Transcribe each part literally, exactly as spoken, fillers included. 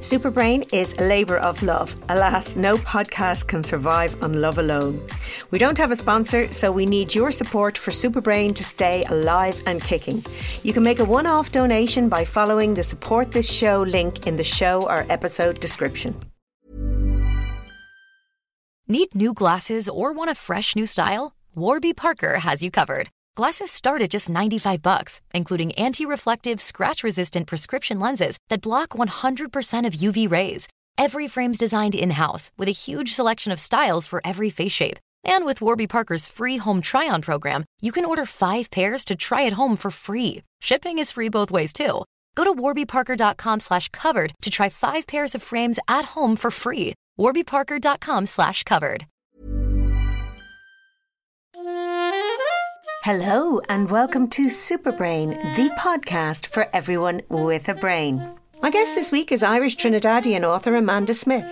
Superbrain is a labour of love. Alas, no podcast can survive on love alone. We don't have a sponsor, so we need your support for Superbrain to stay alive and kicking. You can make a one-off donation by following the Support This Show link in the show or episode description. Need new glasses or want a fresh new style? Warby Parker has you covered. Glasses start at just ninety-five bucks, including anti-reflective, scratch-resistant prescription lenses that block one hundred percent of U V rays. Every frame's designed in-house with a huge selection of styles for every face shape. And with Warby Parker's free home try-on program, you can order five pairs to try at home for free. Shipping is free both ways, too. Go to warbyparker.com slash covered to try five pairs of frames at home for free. warbyparker.com slash covered. Hello and welcome to Superbrain, the podcast for everyone with a brain. My guest this week is Irish Trinidadian author Amanda Smith.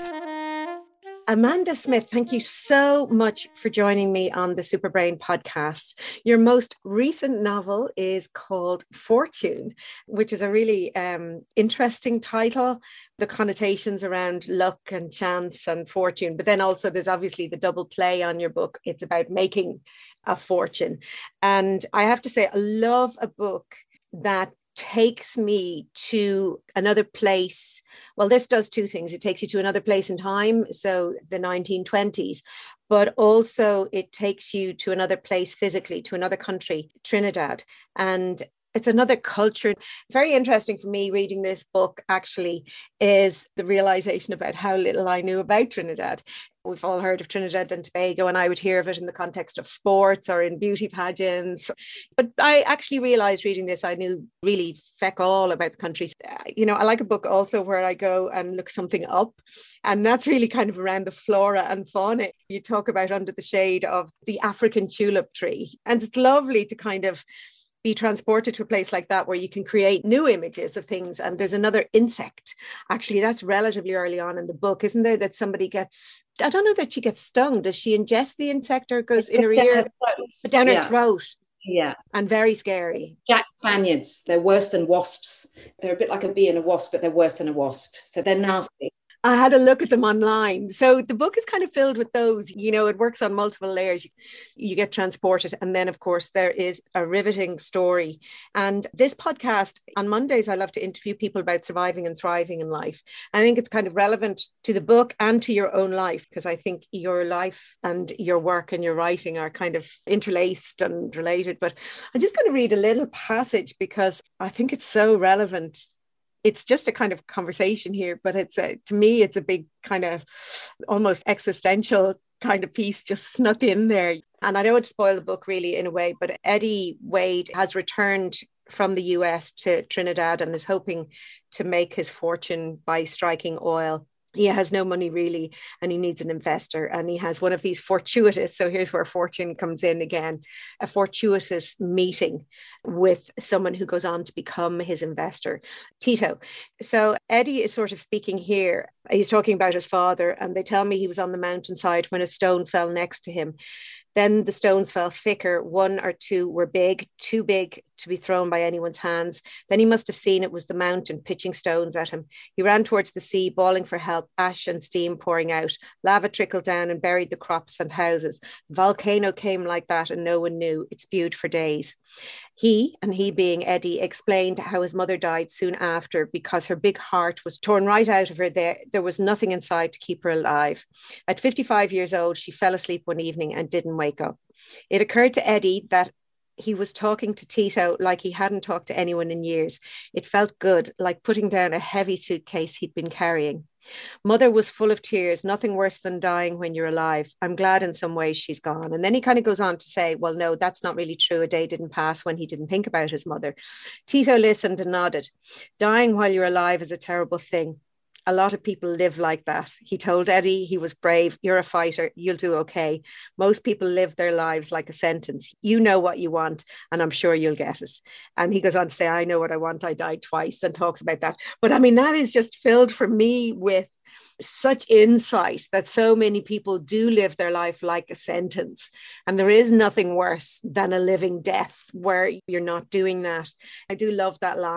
Amanda Smith, thank you so much for joining me on the Superbrain podcast. Your most recent novel is called Fortune, which is a really um, interesting title. The connotations around luck and chance and fortune, but then also there's obviously the double play on your book. It's about making a fortune. And I have to say, I love a book that takes me to another place. Well, this does two things. It takes you to another place in time, so the nineteen twenties, but also it takes you to another place physically, to another country, Trinidad. And it's another culture. Very interesting for me reading this book actually is the realization about how little I knew about Trinidad. We've all heard of Trinidad and Tobago, and I would hear of it in the context of sports or in beauty pageants. But I actually realized reading this, I knew really feck all about the country. You know, I like a book also where I go and look something up. And that's really kind of around the flora and fauna. You talk about Under the Shade of the African tulip tree. And it's lovely to kind of be transported to a place like that where you can create new images of things. And there's another insect, actually, that's relatively early on in the book, isn't there, that somebody gets, I don't know that she gets stung. Does she ingest the insect or goes in her down ear? her throat. Down her Yeah. throat. Yeah. And very scary. Jack Spaniards, they're worse than wasps. They're a bit like a bee and a wasp, but they're worse than a wasp. So they're nasty. I had a look at them online. So the book is kind of filled with those, you know, it works on multiple layers. You, you get transported. And then, of course, there is a riveting story. And this podcast on Mondays, I love to interview people about surviving and thriving in life. I think it's kind of relevant to the book and to your own life, because I think your life and your work and your writing are kind of interlaced and related. But I'm just going to read a little passage because I think it's so relevant. It's just a kind of conversation here, but it's a, to me, it's a big kind of almost existential kind of piece just snuck in there. And I don't want to spoil the book really in a way, but Eddie Wade has returned from the U S to Trinidad and is hoping to make his fortune by striking oil. He has no money really, and he needs an investor, and he has one of these fortuitous, so here's where fortune comes in again, a fortuitous meeting with someone who goes on to become his investor, Tito. So Eddie is sort of speaking here. He's talking about his father, and they tell me he was on the mountainside when a stone fell next to him. Then the stones fell thicker. One or two were big, too big to be thrown by anyone's hands. Then he must have seen it was the mountain pitching stones at him. He ran towards the sea, bawling for help, ash and steam pouring out. Lava trickled down and buried the crops and houses. The volcano came like that and no one knew. It spewed for days. He, and he being Eddie, explained how his mother died soon after because her big heart was torn right out of her. There, there was nothing inside to keep her alive. At fifty-five years old, she fell asleep one evening and didn't wake up. It occurred to Eddie that he was talking to Tito like he hadn't talked to anyone in years. It felt good, like putting down a heavy suitcase he'd been carrying. Mother was full of tears, nothing worse than dying when you're alive. I'm glad in some ways she's gone. And then he kind of goes on to say, well, no, that's not really true. A day didn't pass when he didn't think about his mother. Tito listened and nodded. Dying while you're alive is a terrible thing. A lot of people live like that. He told Eddie he was brave. You're a fighter. You'll do okay. Most people live their lives like a sentence. You know what you want, and I'm sure you'll get it. And he goes on to say, I know what I want. I died twice, and talks about that. But I mean, that is just filled for me with such insight that so many people do live their life like a sentence. And there is nothing worse than a living death where you're not doing that. I do love that line.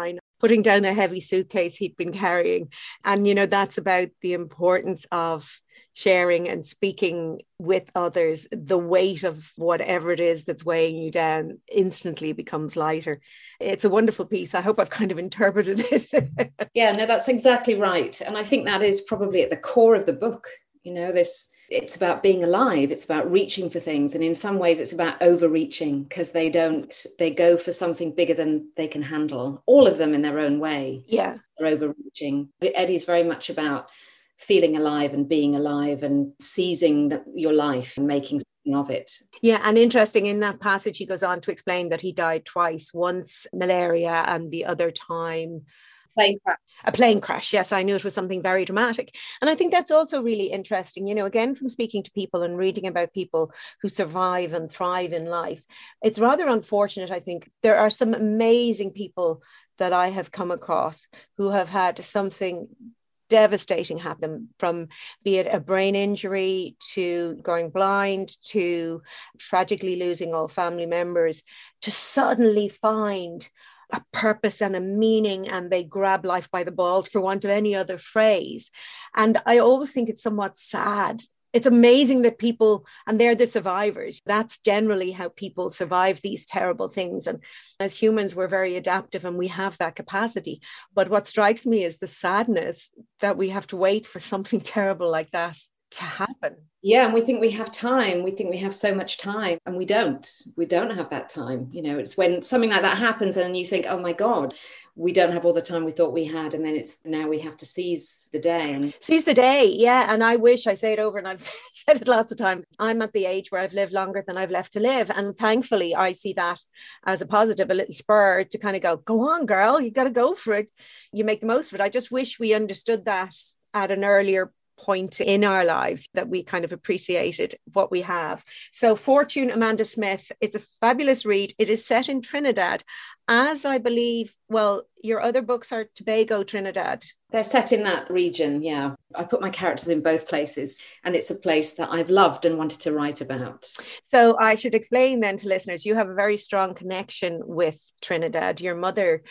putting down a heavy suitcase he'd been carrying. And, you know, that's about the importance of sharing and speaking with others. The weight of whatever it is that's weighing you down instantly becomes lighter. It's a wonderful piece. I hope I've kind of interpreted it. Yeah, no, that's exactly right. And I think that is probably at the core of the book. You know, this, it's about being alive. It's about reaching for things. And in some ways it's about overreaching, because they don't, they go for something bigger than they can handle. All of them in their own way. Yeah. They're overreaching. But Eddie's very much about feeling alive and being alive and seizing the, your life and making something of it. Yeah, and interesting, in that passage he goes on to explain that he died twice, once malaria and the other time plane crash. A plane crash. Yes, I knew it was something very dramatic. And I think that's also really interesting, you know, again, from speaking to people and reading about people who survive and thrive in life. It's rather unfortunate, I think. There are some amazing people that I have come across who have had something devastating happen, from be it a brain injury to going blind to tragically losing all family members, to suddenly find a purpose and a meaning, and they grab life by the balls, for want of any other phrase. And I always think it's somewhat sad. It's amazing that people, and they're the survivors. That's generally how people survive these terrible things. And as humans, we're very adaptive and we have that capacity. But what strikes me is the sadness that we have to wait for something terrible like that to happen. Yeah, and we think we have time. We think we have so much time, and we don't. We don't have that time. You know, it's when something like that happens and you think, oh my God, we don't have all the time we thought we had. And then it's now we have to seize the day. And seize the day. Yeah. And I wish, I say it over and I've said it lots of times, I'm at the age where I've lived longer than I've left to live. And thankfully I see that as a positive, a little spur to kind of go, go on, girl, you got to go for it. You make the most of it. I just wish we understood that at an earlier point in our lives, that we kind of appreciated what we have. So Fortune, Amanda Smith, is a fabulous read. It is set in Trinidad, as I believe, well, your other books are Tobago, Trinidad. They're set in that region, yeah. I put my characters in both places, and it's a place that I've loved and wanted to write about. So I should explain then to listeners, you have a very strong connection with Trinidad. Your mother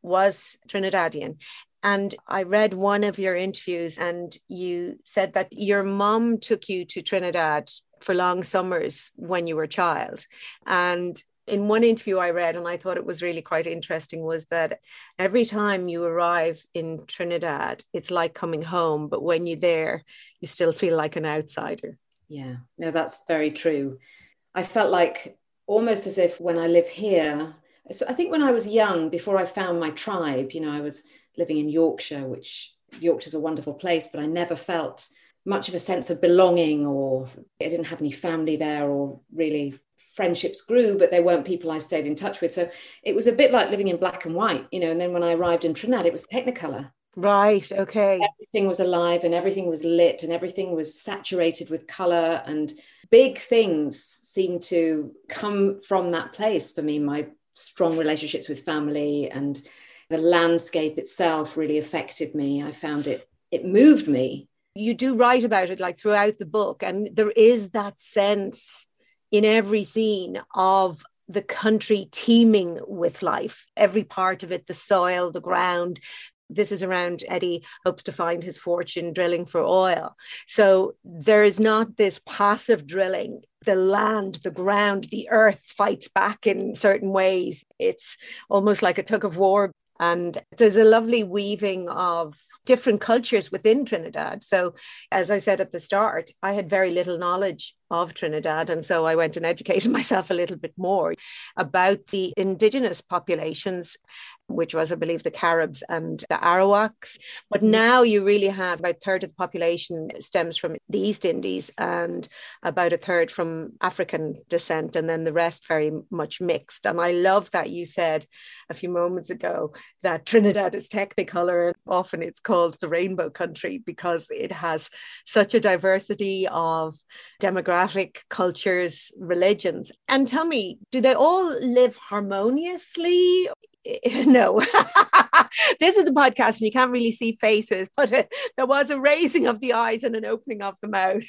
was Trinidadian. And I read one of your interviews and you said that your mom took you to Trinidad for long summers when you were a child. And in one interview I read, and I thought it was really quite interesting, was that every time you arrive in Trinidad, it's like coming home. But when you're there, you still feel like an outsider. Yeah, no, that's very true. I felt like almost as if when I live here, so I think when I was young, before I found my tribe, you know, I was living in Yorkshire, which Yorkshire's a wonderful place, but I never felt much of a sense of belonging, or I didn't have any family there, or really friendships grew, but they weren't people I stayed in touch with. So it was a bit like living in black and white, you know, and then when I arrived in Trinidad, it was Technicolor. Right, okay. Everything was alive and everything was lit and everything was saturated with color, and big things seemed to come from that place for me. My strong relationships with family and the landscape itself really affected me. I found it, it moved me. You do write about it like throughout the book, and there is that sense in every scene of the country teeming with life, every part of it, the soil, the ground. This is around Eddie hopes to find his fortune drilling for oil. So there is not this passive drilling. The land, the ground, the earth fights back in certain ways. It's almost like a tug of war. And there's a lovely weaving of different cultures within Trinidad. So as I said at the start, I had very little knowledge of Trinidad. And so I went and educated myself a little bit more about the indigenous populations, which was, I believe, the Caribs and the Arawaks. But now you really have about a third of the population stems from the East Indies and about a third from African descent, and then the rest very much mixed. And I love that you said a few moments ago that Trinidad is Technicolor, and often it's called the rainbow country because it has such a diversity of demographic, cultures, religions. And tell me, do they all live harmoniously? No. This is a podcast and you can't really see faces, but uh, there was a raising of the eyes and an opening of the mouth.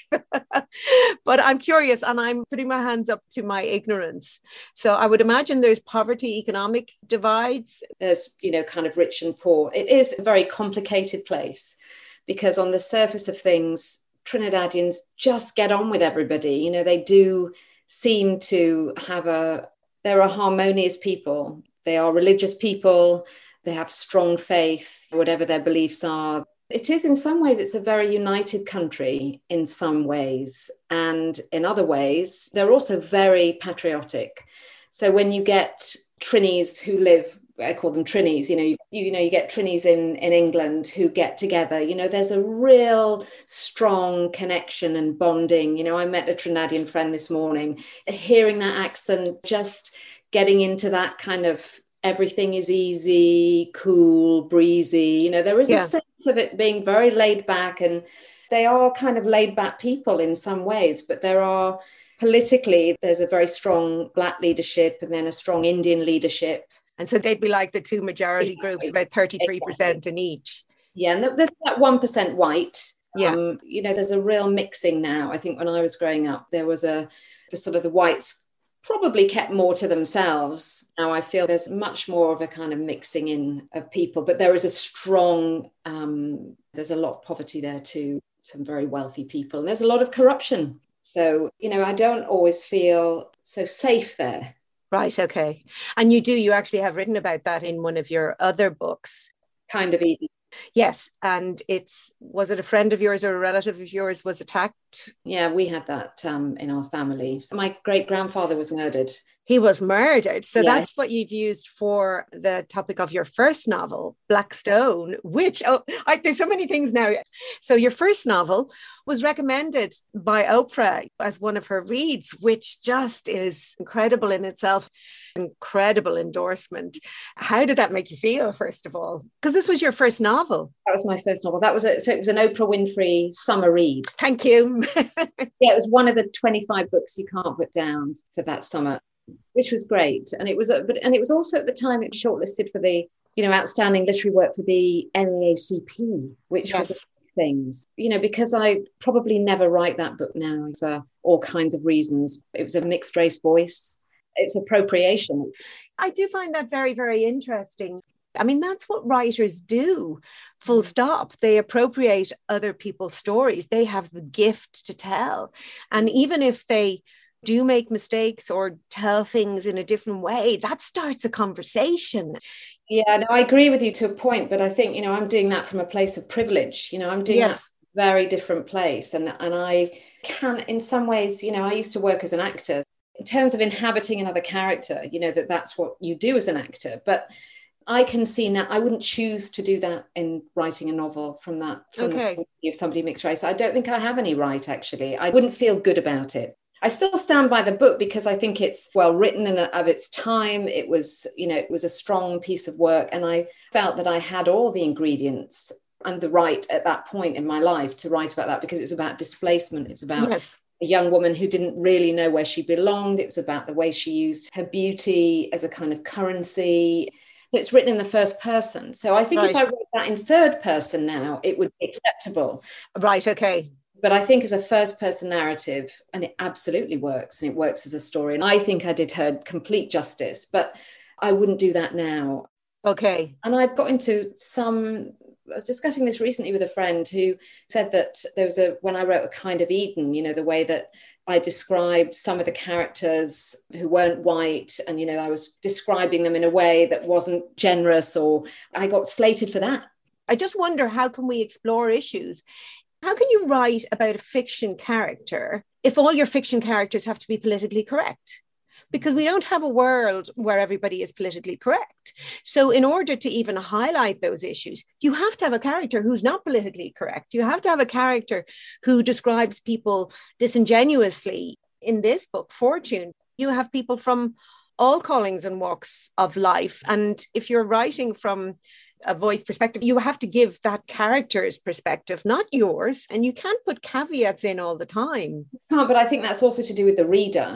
But I'm curious, and I'm putting my hands up to my ignorance. So I would imagine there's poverty, economic divides. There's, you know, kind of rich and poor. It is a very complicated place because on the surface of things, Trinidadians just get on with everybody. You know, they do seem to have a, they're a harmonious people. They are religious people. They have strong faith, whatever their beliefs are. It is, in some ways, it's a very united country in some ways. And in other ways, they're also very patriotic. So when you get Trinis who live, I call them Trinis, you know, you, you know, you get Trinis in, in England who get together, you know, there's a real strong connection and bonding. You know, I met a Trinidadian friend this morning, hearing that accent, just getting into that kind of everything is easy, cool, breezy. You know, there is yeah. a sense of it being very laid back, and they are kind of laid back people in some ways, but there are politically, there's a very strong Black leadership and then a strong Indian leadership. And so they'd be like the two majority exactly. groups, about thirty-three percent exactly. in each. Yeah, and there's that one percent white. Yeah. Um, you know, there's a real mixing now. I think when I was growing up, there was a, the sort of the whites probably kept more to themselves. Now I feel there's much more of a kind of mixing in of people, but there is a strong, um, there's a lot of poverty there too, some very wealthy people, and there's a lot of corruption. So, you know, I don't always feel so safe there. Right, okay. And you do, you actually have written about that in one of your other books. Kind of easy. Yes, and it's, was it a friend of yours or a relative of yours was attacked? Yeah, we had that um, in our family. So my great-grandfather was murdered. He was murdered. So yeah. that's what you've used for the topic of your first novel, Black Stone, which, oh, I, there's so many things now. So your first novel was recommended by Oprah as one of her reads, which just is incredible in itself. Incredible endorsement. How did that make you feel, first of all? Because this was your first novel. That was my first novel. That was a, so it was an Oprah Winfrey summer read. Thank you. Yeah, it was one of the twenty-five books you can't put down for that summer, which was great. And it was, a, but and it was also at the time it was shortlisted for the, you know, outstanding literary work for the N double A C P, which yes. was things, you know, because I probably never write that book now for all kinds of reasons. It was a mixed race voice. It's appropriation. It's- I do find that very, very interesting. I mean, that's what writers do, full stop. They appropriate other people's stories. They have the gift to tell. And even if they do make mistakes or tell things in a different way, that starts a conversation. Yeah, no, I agree with you to a point, but I think, you know, I'm doing that from a place of privilege. You know, I'm doing yes. that from a very different place. And, and I can, in some ways, you know, I used to work as an actor. In terms of inhabiting another character, you know, that that's what you do as an actor. But I can see now, I wouldn't choose to do that in writing a novel from that, from okay. the point of view of somebody mixed race. I don't think I have any right, actually. I wouldn't feel good about it. I still stand by the book because I think it's well written and of its time. It was, you know, it was a strong piece of work. And I felt that I had all the ingredients and the right at that point in my life to write about that, because it was about displacement. It was about yes. a young woman who didn't really know where she belonged. It was about the way she used her beauty as a kind of currency. So it's written in the first person. So I think right. if I wrote that in third person now, it would be acceptable. Right, okay. But I think as a first person narrative, and it absolutely works, and it works as a story. And I think I did her complete justice, but I wouldn't do that now. Okay. And I've got into some, I was discussing this recently with a friend who said that there was a, when I wrote A Kind of Eden, you know, the way that I described some of the characters who weren't white, and, you know, I was describing them in a way that wasn't generous, or I got slated for that. I just wonder, how can we explore issues? How can you write about a fiction character if all your fiction characters have to be politically correct? Because we don't have a world where everybody is politically correct. So in order to even highlight those issues, you have to have a character who's not politically correct. You have to have a character who describes people disingenuously. In this book, Fortune, you have people from all callings and walks of life. And if you're writing from a voice perspective, you have to give that character's perspective, not yours. And you can't put caveats in all the time. No, but I think that's also to do with the reader.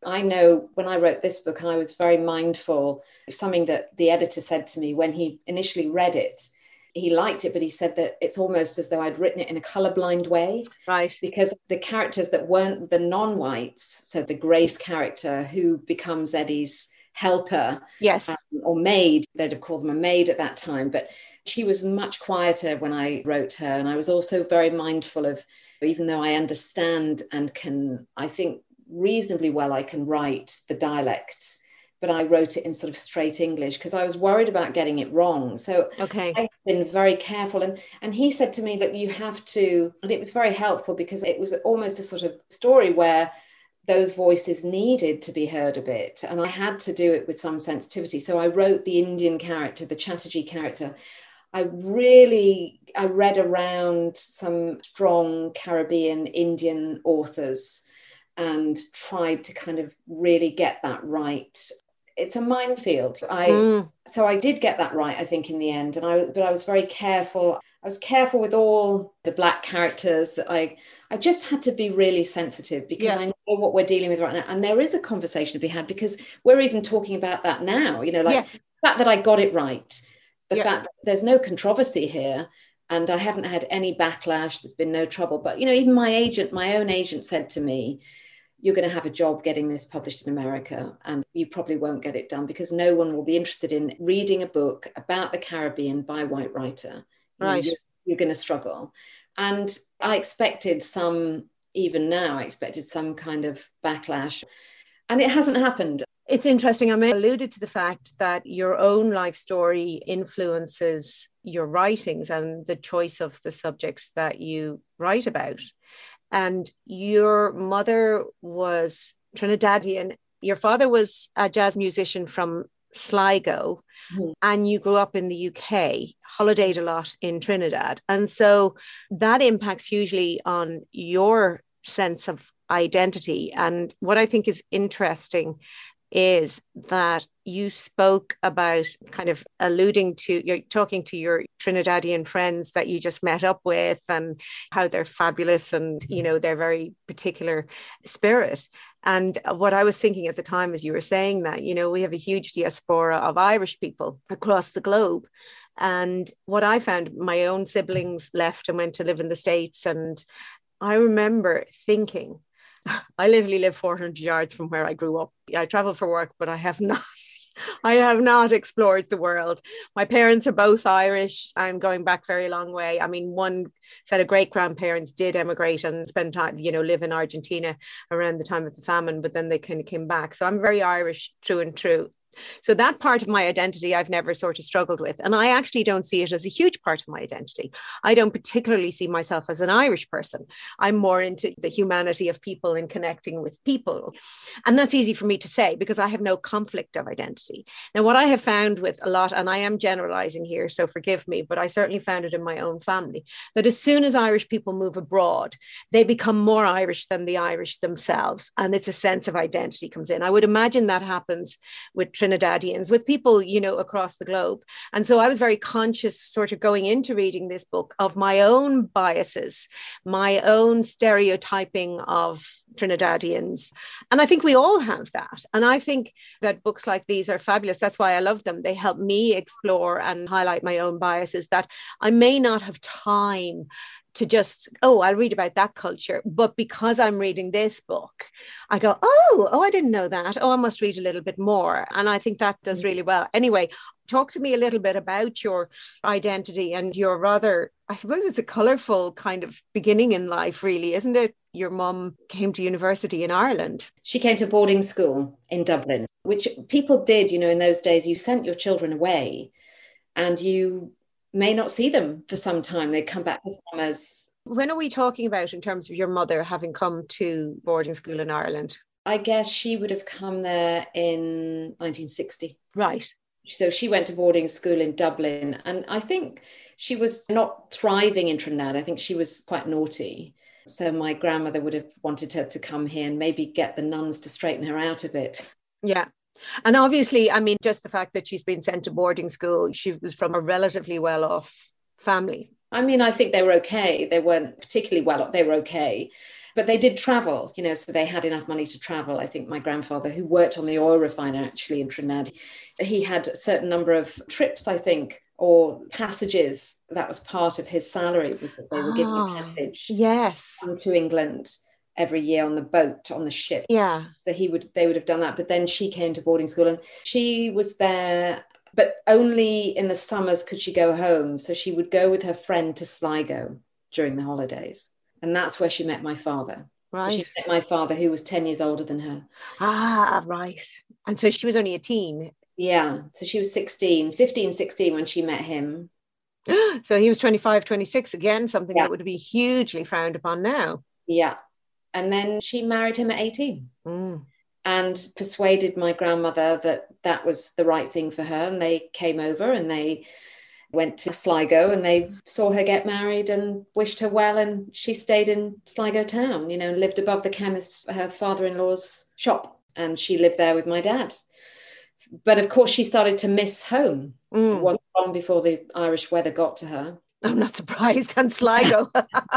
I know when I wrote this book, I was very mindful of something that the editor said to me when he initially read it. He liked it, but he said that it's almost as though I'd written it in a colorblind way. Right. Because the characters that weren't the non-whites, so the Grace character who becomes Eddie's helper, yes, um, or maid, they'd have called them a maid at that time, but she was much quieter when I wrote her. And I was also very mindful of, even though I understand and can, I think reasonably well, I can write the dialect, but I wrote it in sort of straight English because I was worried about getting it wrong. So okay. I've been very careful. And, and he said to me that you have to, and it was very helpful because it was almost a sort of story where those voices needed to be heard a bit. And I had to do it with some sensitivity. So I wrote the Indian character, the Chatterjee character. I really, I read around some strong Caribbean Indian authors and tried to kind of really get that right. It's a minefield. I mm. So I did get that right, I think, in the end. And I, but I was very careful. I was careful with all the Black characters that I, I just had to be really sensitive because yeah. I know what we're dealing with right now. And there is a conversation to be had because we're even talking about that now, you know, like yes. the fact that I got it right, the yeah. fact that there's no controversy here and I haven't had any backlash, there's been no trouble. But, you know, even my agent, my own agent said to me, you're going to have a job getting this published in America and you probably won't get it done because no one will be interested in reading a book about the Caribbean by a white writer. Right. You know, you're, you're going to struggle. And I expected some, even now, I expected some kind of backlash and it hasn't happened. It's interesting. I alluded to the fact that your own life story influences your writings and the choice of the subjects that you write about. And your mother was Trinidadian. Your father was a jazz musician from Sligo, mm-hmm. and you grew up in the U K, holidayed a lot in Trinidad. And so that impacts hugely on your sense of identity. And what I think is interesting is that you spoke about kind of alluding to, you're talking to your Trinidadian friends that you just met up with and how they're fabulous and, you know, they're very particular spirit. And what I was thinking at the time as you were saying that, you know, we have a huge diaspora of Irish people across the globe. And what I found, my own siblings left and went to live in the States. And I remember thinking, I literally live four hundred yards from where I grew up. I travel for work, but I have not, I have not explored the world. My parents are both Irish. I'm going back very long way. I mean, one set of great grandparents did emigrate and spend time, you know, live in Argentina around the time of the famine, but then they kind of came back. So I'm very Irish through and through. So that part of my identity I've never sort of struggled with. And I actually don't see it as a huge part of my identity. I don't particularly see myself as an Irish person. I'm more into the humanity of people and connecting with people. And that's easy for me to say because I have no conflict of identity. Now, what I have found with a lot, and I am generalizing here, so forgive me, but I certainly found it in my own family, that as soon as Irish people move abroad, they become more Irish than the Irish themselves. And it's a sense of identity comes in. I would imagine that happens with Trinidadians, with people, you know, across the globe. And so I was very conscious sort of going into reading this book of my own biases, my own stereotyping of Trinidadians. And I think we all have that. And I think that books like these are fabulous. That's why I love them. They help me explore and highlight my own biases that I may not have time to just, oh, I'll read about that culture. But because I'm reading this book, I go, oh, oh, I didn't know that. Oh, I must read a little bit more. And I think that does really well. Anyway, talk to me a little bit about your identity and your rather, I suppose it's a colourful kind of beginning in life, really, isn't it? Your mum came to university in Ireland. She came to boarding school in Dublin, which people did, you know, in those days. You sent your children away and you may not see them for some time. They come back for summers. When are we talking about in terms of your mother having come to boarding school in Ireland? I guess she would have come there in nineteen sixty. Right. So she went to boarding school in Dublin. And I think she was not thriving in Trinidad. I think she was quite naughty. So my grandmother would have wanted her to come here and maybe get the nuns to straighten her out a bit. Yeah. And obviously, I mean, just the fact that she's been sent to boarding school, she was from a relatively well-off family. I mean, I think they were okay. They weren't particularly well off. They were okay. But they did travel, you know, so they had enough money to travel. I think my grandfather, who worked on the oil refiner actually in Trinidad, he had a certain number of trips, I think, or passages. That was part of his salary, was that they were giving a passage yes to England every year on the boat, on the ship. Yeah. So he would, they would have done that. But then she came to boarding school and she was there, but only in the summers could she go home. So she would go with her friend to Sligo during the holidays. And that's where she met my father. Right. So she met my father, who was ten years older than her. Ah, right. And so she was only a teen. Yeah. So she was sixteen, fifteen, sixteen when she met him. So he was twenty-five, twenty-six, again, something Yeah. that would be hugely frowned upon now. Yeah. And then she married him at eighteen Mm. and persuaded my grandmother that that was the right thing for her. And they came over and they went to Sligo and they saw her get married and wished her well. And she stayed in Sligo town, you know, and lived above the chemist, her father-in-law's shop. And she lived there with my dad. But of course, she started to miss home. Mm. It wasn't long before the Irish weather got to her. I'm not surprised. And Sligo.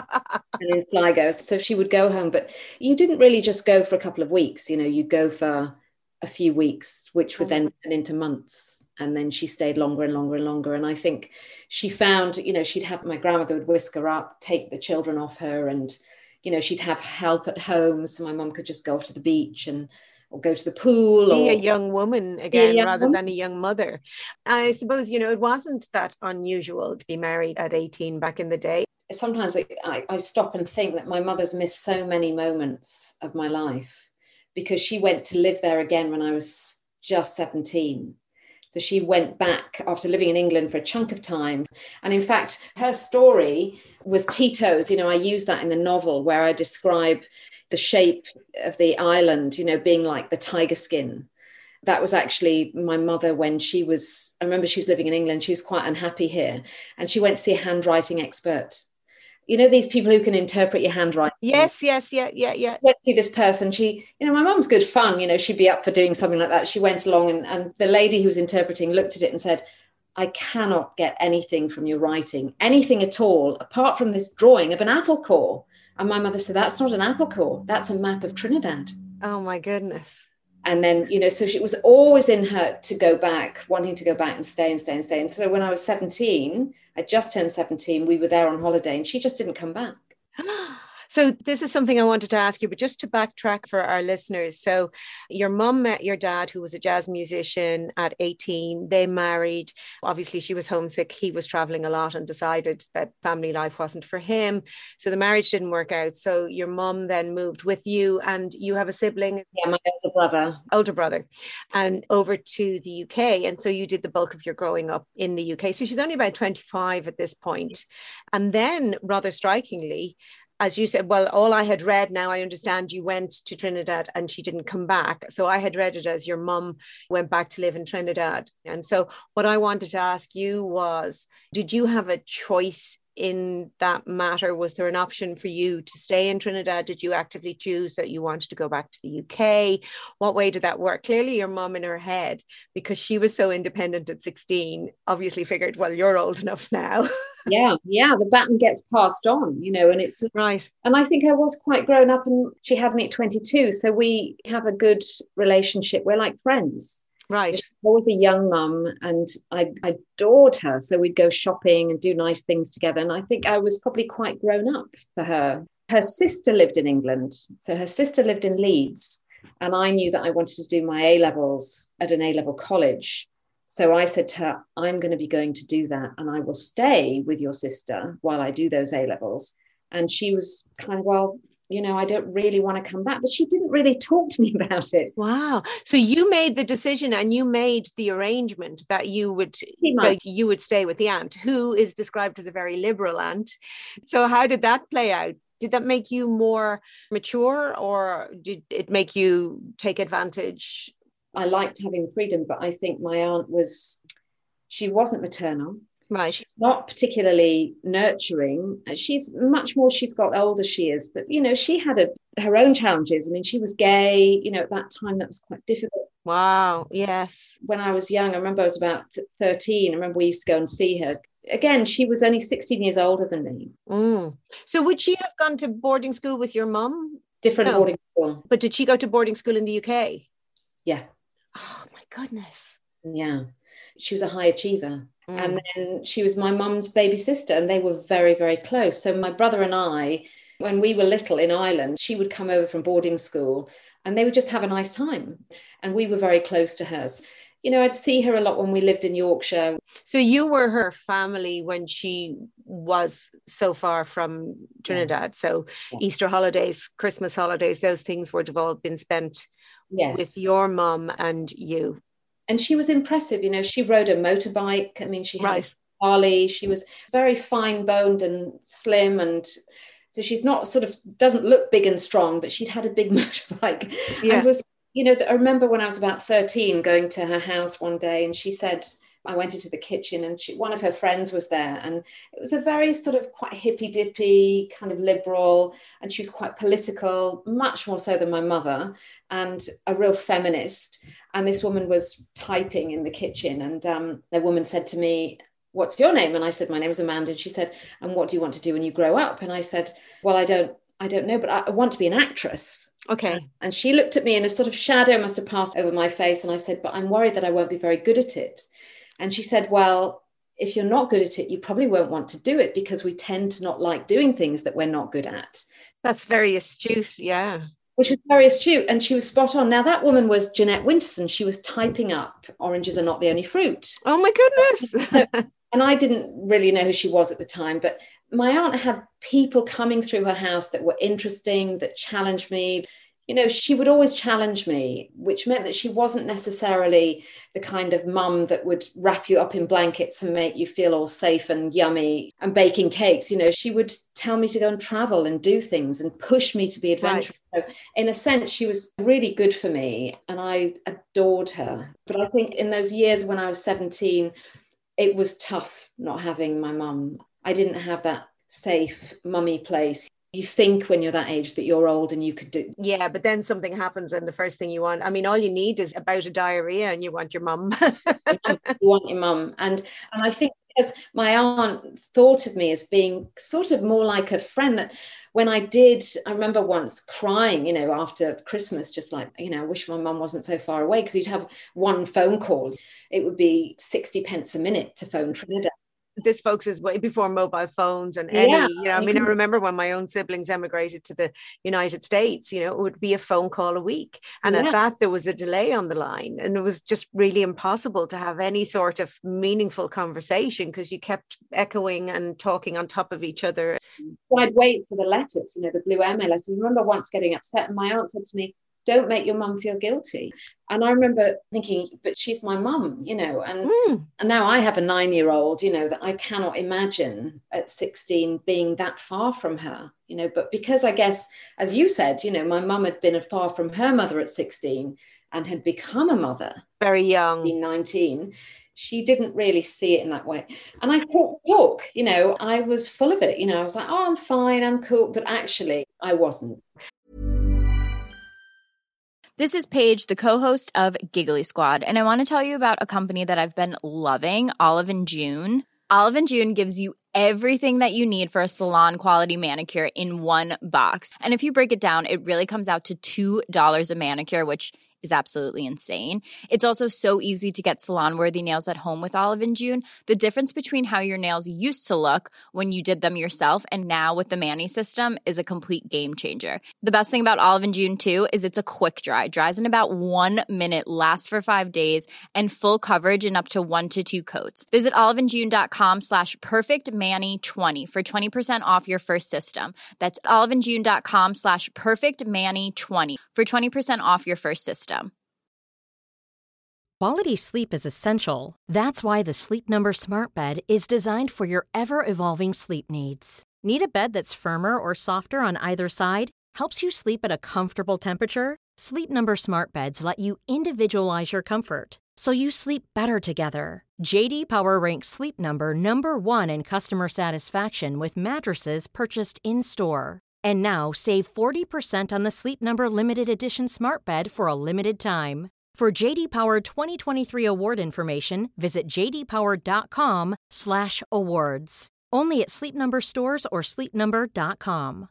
And in Sligo. So she would go home. But you didn't really just go for a couple of weeks. You know, you'd go for a few weeks, which would then turn into months. And then she stayed longer and longer and longer. And I think she found, you know, she'd have, my grandmother would whisk her up, take the children off her. And, you know, she'd have help at home. So my mum could just go off to the beach and or go to the pool. Be or a young woman again, young rather woman. than a young mother. I suppose, you know, it wasn't that unusual to be married at eighteen back in the day. Sometimes I, I, I stop and think that my mother's missed so many moments of my life because she went to live there again when I was just seventeen. So she went back after living in England for a chunk of time. And in fact, her story was Tito's. You know, I use that in the novel where I describe the shape of the island, you know, being like the tiger skin. That was actually my mother when she was, I remember she was living in England. She was quite unhappy here. And she went to see a handwriting expert. You know, these people who can interpret your handwriting. Yes, yes, yeah, yeah, yeah. Went to see this person. She, you know, my mum's good fun. You know, she'd be up for doing something like that. She went along and, and the lady who was interpreting looked at it and said, I cannot get anything from your writing, anything at all, apart from this drawing of an apple core. And my mother said, that's not an apple core. That's a map of Trinidad. Oh, my goodness. And then, you know, so she was always in her to go back, wanting to go back and stay and stay and stay. And so when I was seventeen, I just turned seventeen, we were there on holiday and she just didn't come back. So this is something I wanted to ask you, but just to backtrack for our listeners. So your mum met your dad, who was a jazz musician, at eighteen. They married. Obviously, she was homesick. He was traveling a lot and decided that family life wasn't for him. So the marriage didn't work out. So your mum then moved with you and you have a sibling. Yeah, my older brother. Older brother. And over to the U K. And so you did the bulk of your growing up in the U K. So she's only about twenty-five at this point. And then, rather strikingly, as you said, well, all I had read, now I understand you went to Trinidad and she didn't come back. So I had read it as your mum went back to live in Trinidad. And so what I wanted to ask you was, did you have a choice in that matter? Was there an option for you to stay in Trinidad? Did you actively choose that you wanted to go back to the U K? What way did that work? Clearly your mum in her head, because she was so independent at sixteen, obviously figured, well, you're old enough now. Yeah, yeah, the baton gets passed on, you know, and it's right. And I think I was quite grown up and she had me at twenty-two. So we have a good relationship. We're like friends. Right. I was a young mum and I, I adored her. So we'd go shopping and do nice things together. And I think I was probably quite grown up for her. Her sister lived in England. So her sister lived in Leeds. And I knew that I wanted to do my A-levels at an A-level college. So I said to her, I'm going to be going to do that. And I will stay with your sister while I do those A-levels. And she was kind of, well, you know, I don't really want to come back. But she didn't really talk to me about it. Wow. So you made the decision and you made the arrangement that you would, that you would stay with the aunt, who is described as a very liberal aunt. So how did that play out? Did that make you more mature or did it make you take advantage? I liked having freedom, but I think my aunt was, she wasn't maternal. Right. She's not particularly nurturing. She's much more, she's got older she is, but, you know, she had a, her own challenges. I mean, she was gay, you know, at that time that was quite difficult. Wow. Yes. When I was young, I remember I was about thirteen. I remember we used to go and see her. again, she was only sixteen years older than me. Mm. So would she have gone to boarding school with your mum? Different No. boarding school. But did she go to boarding school in the U K? Yeah. Oh my goodness. Yeah. She was a high achiever. Mm. And then she was my mum's baby sister, and they were very, very close. So my brother and I, when we were little in Ireland, she would come over from boarding school and they would just have a nice time. And we were very close to hers. You know, I'd see her a lot when we lived in Yorkshire. So you were her family when she was so far from Trinidad. Yeah. So yeah. Easter holidays, Christmas holidays, those things would have all been spent yes. with your mum and you. And she was impressive. You know, she rode a motorbike. I mean, she had right. a Harley. She was very fine boned and slim. And so she's not sort of, doesn't look big and strong, but she'd had a big motorbike. Yeah. And was, you know, I remember when I was about thirteen going to her house one day, and she said, I went into the kitchen and she, one of her friends was there, and it was a very sort of quite hippy dippy kind of liberal, and she was quite political, much more so than my mother, and a real feminist. And this woman was typing in the kitchen, and um, the woman said to me, what's your name? And I said, my name is Amanda. And she said, and what do you want to do when you grow up? And I said, well, I don't, I don't know, but I, I want to be an actress. Okay. And she looked at me and a sort of shadow must have passed over my face. And I said, but I'm worried that I won't be very good at it. And she said, well, if you're not good at it, you probably won't want to do it, because we tend to not like doing things that we're not good at. That's very astute. Yeah. Which is very astute. And she was spot on. Now, that woman was Jeanette Winterson. She was typing up Oranges Are Not the Only Fruit. Oh, my goodness. And I didn't really know who she was at the time. But my aunt had people coming through her house that were interesting, that challenged me. You know, she would always challenge me, which meant that she wasn't necessarily the kind of mum that would wrap you up in blankets and make you feel all safe and yummy and baking cakes. You know, she would tell me to go and travel and do things and push me to be adventurous. Right. So in a sense, she was really good for me and I adored her. But I think in those years when I was seventeen, it was tough not having my mum. I didn't have that safe mummy place. You think when you're that age that you're old and you could do. Yeah, but then something happens and the first thing you want, I mean, all you need is a bout of diarrhea and you want your mum. You want your mum. And, and I think because my aunt thought of me as being sort of more like a friend, that when I did, I remember once crying, you know, after Christmas, just like, you know, I wish my mum wasn't so far away, because you'd have one phone call. It would be sixty pence a minute to phone Trinidad. This, folks, is way before mobile phones and any, yeah, you know, I mean, I remember when my own siblings emigrated to the United States, you know, it would be a phone call a week. And yeah. at that, there was a delay on the line, and it was just really impossible to have any sort of meaningful conversation because you kept echoing and talking on top of each other. So I'd wait for the letters, you know, the Blue Airmail letters. I remember once getting upset and my aunt said to me, don't make your mum feel guilty. And I remember thinking, but she's my mum, you know, and, mm. and now I have a nine-year-old, you know, that I cannot imagine at sixteen being that far from her, you know, but because I guess, as you said, you know, my mum had been far from her mother at sixteen and had become a mother. Very young. nineteen. She didn't really see it in that way. And I talk, talk, you know, I was full of it, you know, I was like, oh, I'm fine, I'm cool. But actually, I wasn't. This is Paige, the co-host of Giggly Squad, and I want to tell you about a company that I've been loving, Olive and June. Olive and June gives you everything that you need for a salon-quality manicure in one box. And if you break it down, it really comes out to two dollars a manicure, which is absolutely insane. It's also so easy to get salon-worthy nails at home with Olive and June. The difference between how your nails used to look when you did them yourself and now with the Mani system is a complete game changer. The best thing about Olive and June, too, is it's a quick dry. Dries in about one minute, lasts for five days, and full coverage in up to one to two coats. Visit oliveandjune.com slash perfectmani20 for twenty percent off your first system. That's oliveandjune.com slash perfectmani20 for twenty percent off your first system. Quality sleep is essential. That's why the Sleep Number Smart Bed is designed for your ever-evolving sleep needs. Need a bed that's firmer or softer on either side? Helps you sleep at a comfortable temperature? Sleep Number Smart Beds let you individualize your comfort, so you sleep better together. J D Power ranks Sleep Number number one in customer satisfaction with mattresses purchased in-store. And now, save forty percent on the Sleep Number Limited Edition Smart Bed for a limited time. For J D Power twenty twenty-three award information, visit j d power dot com slash awards. Only at Sleep Number stores or sleep number dot com.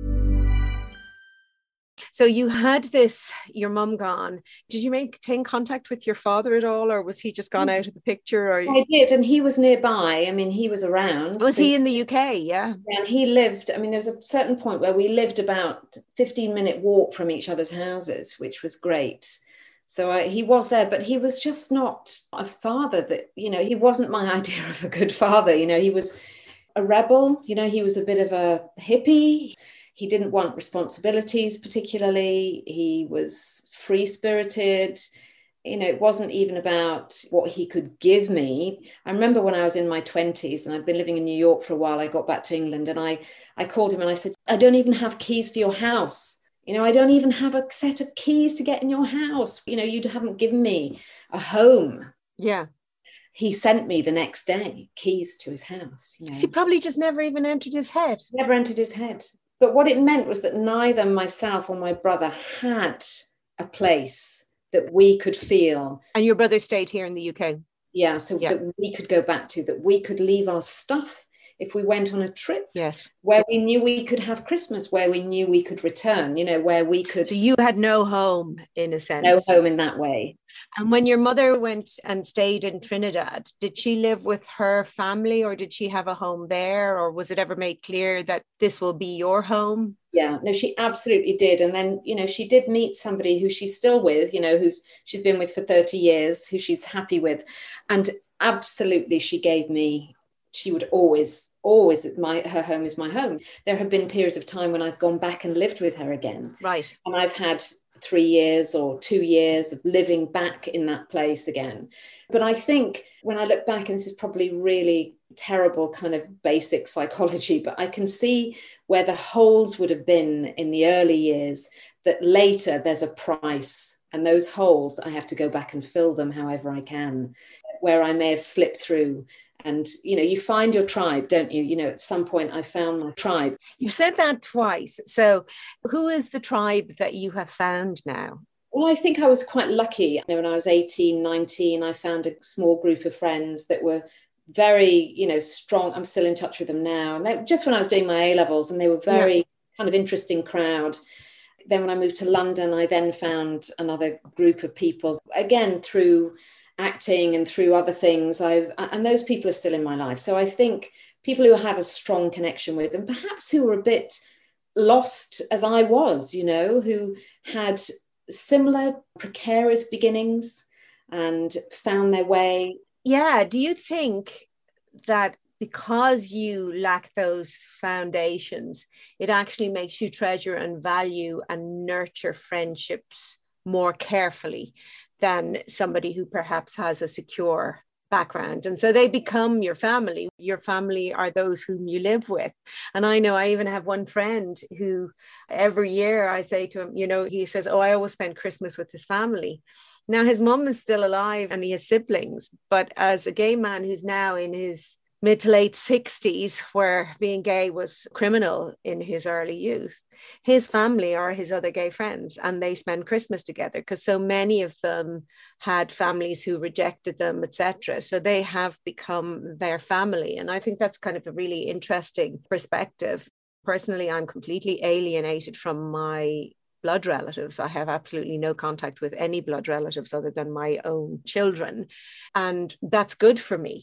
So you had this, your mum gone. Did you maintain contact with your father at all, or was he just gone out of the picture? Or I did, and he was nearby. I mean, he was around. Was so he in the U K? Yeah. And he lived, I mean, there was a certain point where we lived about fifteen minute walk from each other's houses, which was great. So I, he was there, but he was just not a father that, you know, he wasn't my idea of a good father. You know, he was a rebel, you know, he was a bit of a hippie. He didn't want responsibilities particularly. He was free-spirited. You know, it wasn't even about what he could give me. I remember when I was in my twenties and I'd been living in New York for a while, I got back to England and I, I called him and I said, I don't even have keys for your house. You know, I don't even have a set of keys to get in your house. You know, you haven't given me a home. Yeah. He sent me the next day keys to his house. You know. He probably just never even entered his head. Never entered his head. But what it meant was that neither myself or my brother had a place that we could feel. And your brother stayed here in the U K? Yeah, so yeah. that we could go back to, that we could leave our stuff if we went on a trip. Yes. Where we knew we could have Christmas, where we knew we could return, you know, where we could. So you had no home in a sense. No home in that way. And when your mother went and stayed in Trinidad, did she live with her family or did she have a home there? Or was it ever made clear that this will be your home? Yeah, no, she absolutely did. And then, you know, she did meet somebody who she's still with, you know, who's she's been with for thirty years, who she's happy with. And absolutely, she gave me, she would always, always, my her home is my home. There have been periods of time when I've gone back and lived with her again. Right. And I've had three years or two years of living back in that place again. But I think when I look back, and this is probably really terrible kind of basic psychology, but I can see where the holes would have been in the early years, that later there's a price. And those holes, I have to go back and fill them however I can, where I may have slipped through. And, you know, you find your tribe, don't you? You know, at some point I found my tribe. You've said that twice. So who is the tribe that you have found now? Well, I think I was quite lucky. You know, when I was eighteen, nineteen, I found a small group of friends that were very, you know, strong. I'm still in touch with them now. And they, just when I was doing my A-levels, and they were very yeah. kind of interesting crowd. Then when I moved to London, I then found another group of people, again, through acting and through other things. I've and those people are still in my life. So I think people who have a strong connection with, and perhaps who were a bit lost as I was, you know, who had similar precarious beginnings and found their way. Yeah. Do you think that because you lack those foundations, it actually makes you treasure and value and nurture friendships more carefully than somebody who perhaps has a secure background? And so they become your family. Your family are those whom you live with. And I know I even have one friend who every year I say to him, you know, he says, oh, I always spend Christmas with his family. Now his mum is still alive and he has siblings, but as a gay man who's now in his mid to late sixties, where being gay was criminal in his early youth, his family are his other gay friends, and they spend Christmas together because so many of them had families who rejected them, et cetera. So they have become their family. And I think that's kind of a really interesting perspective. Personally, I'm completely alienated from my blood relatives. I have absolutely no contact with any blood relatives other than my own children. And that's good for me.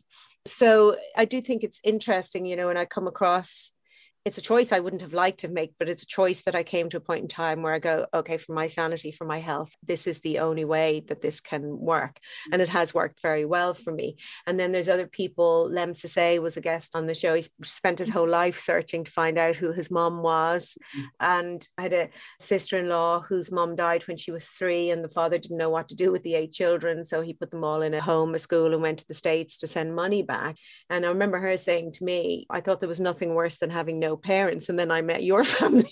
So I do think it's interesting, you know, when I come across, it's a choice I wouldn't have liked to make, but it's a choice that I came to a point in time where I go, okay, for my sanity, for my health, this is the only way that this can work. And it has worked very well for me. And then there's other people. Lem Sisse was a guest on the show. He spent his whole life searching to find out who his mom was. And I had a sister-in-law whose mom died when she was three, and the father didn't know what to do with the eight children. So he put them all in a home, a school, and went to the States to send money back. And I remember her saying to me, I thought there was nothing worse than having no parents. And then I met your family.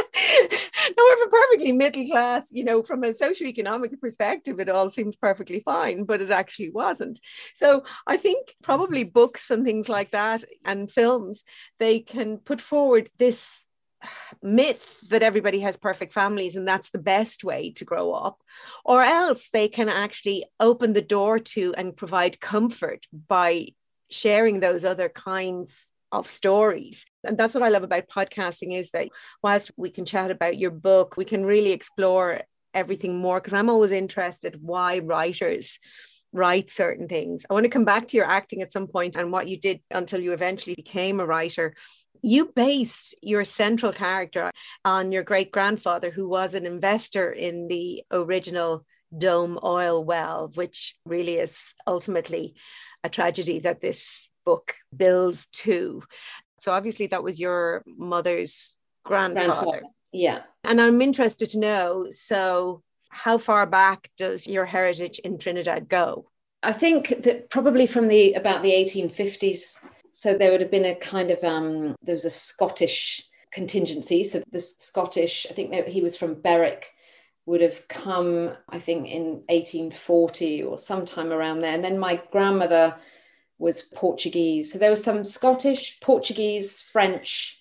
However, perfectly middle class, you know, from a socioeconomic perspective, it all seems perfectly fine, but it actually wasn't. So I think probably books and things like that and films, they can put forward this myth that everybody has perfect families and that's the best way to grow up, or else they can actually open the door to and provide comfort by sharing those other kinds of stories. And that's what I love about podcasting, is that whilst we can chat about your book, we can really explore everything more, because I'm always interested why writers write certain things. I want to come back to your acting at some point and what you did until you eventually became a writer. You based your central character on your great grandfather, who was an investor in the original Dome oil well, which really is ultimately a tragedy that this book builds to. So obviously that was your mother's grandfather. grandfather. Yeah. And I'm interested to know, so how far back does your heritage in Trinidad go? I think that probably from the about the eighteen fifties. So there would have been a kind of, um, there was a Scottish contingency. So the Scottish, I think he was from Berwick, would have come, I think, in eighteen forty or sometime around there. And then my grandmother was Portuguese. So there was some Scottish, Portuguese, French.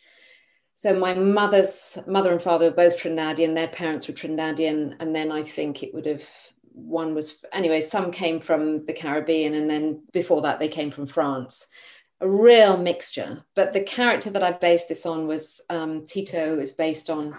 So my mother's mother and father were both Trinidadian. Their parents were Trinidadian. And then I think it would have, one was, anyway, some came from the Caribbean. And then before that, they came from France. A real mixture. But the character that I based this on was um, Tito, is based on